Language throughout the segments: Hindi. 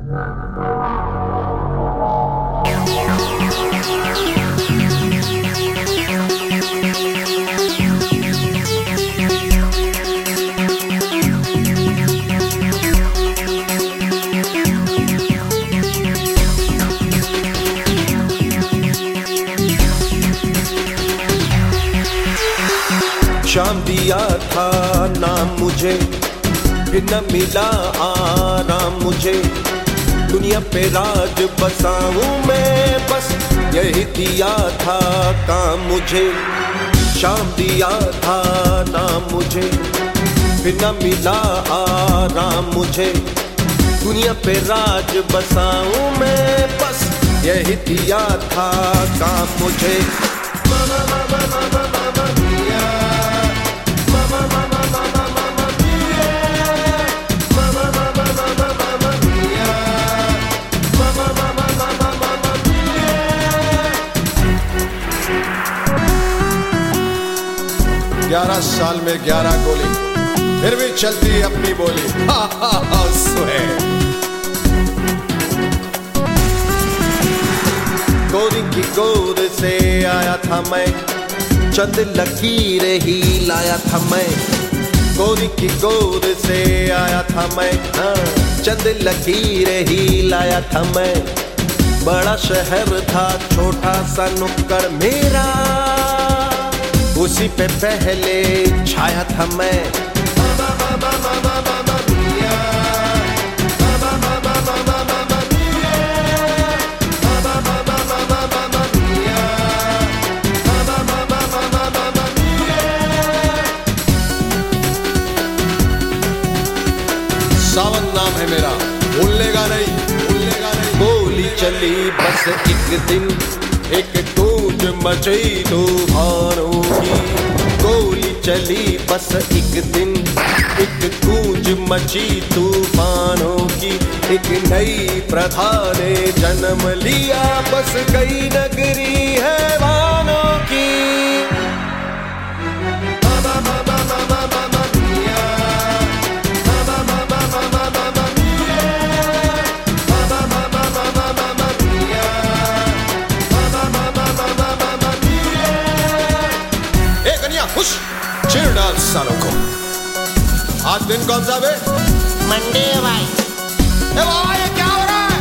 शाम दिया था नाम मुझे, फिर न मिला आराम मुझे। दुनिया पे राज बसाऊं मैं, बस यही दिया था काम मुझे। शाम दिया था नाम मुझे, फिर न मिला आराम मुझे। दुनिया पे राज बसाऊं मैं, बस यही दिया था काम मुझे। ग्यारह साल में 11 गोली, फिर भी चलती अपनी बोली। गोरी की गोद से आया था मैं, चंद लकीरें ही लाया था मैं। गोरी की गोद से आया था मैं, चंद लकीरें ही लाया था मैं। बड़ा शहर था छोटा सा नुक्कड़ मेरा, उसी पे पहले छाया था मैं। सावन नाम है मेरा, भूलने का नहीं, भूलने का नहीं। गोली चली बस एक दिन, एक गूंज मची तूफानों की। गोली चली बस एक दिन, एक गूंज मची तूफानों की। एक नई प्रथा ने जन्म लिया, बस गई नगरी है वानों की। खुश चीर डाल सालों को। आज दिन कौन सा है? मंडे भाई। ए भाई ये क्या हो रहा है?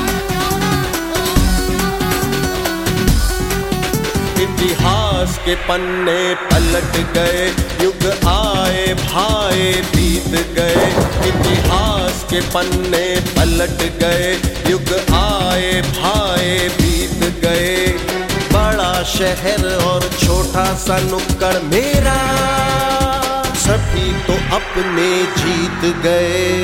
इतिहास के पन्ने पलट गए, युग आए भाए बीत गए। इतिहास के पन्ने पलट गए, युग आए भाए बीत गए। बड़ा शहर और छोटा सा नुक्कड़ मेरा, सभी तो अपने जीत गए।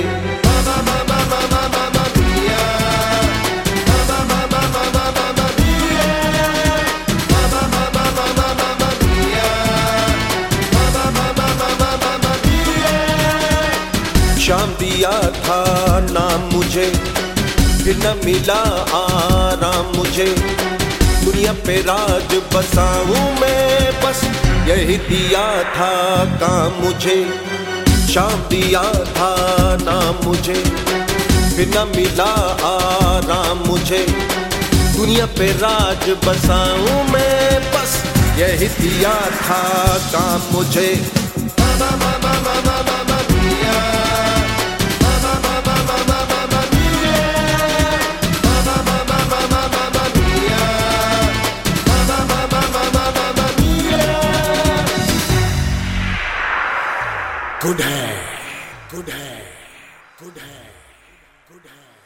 शाम दिया था नाम मुझे, फिर न मिला आराम मुझे। दुनिया पे राज बसाऊं मैं, बस यही दिया था काम मुझे। शाम दिया था नाम मुझे, फिर न मिला आराम मुझे। दुनिया पे राज बसाऊं मैं, बस यही दिया था काम मुझे। गुड है, गुड है, गुड है, गुड है।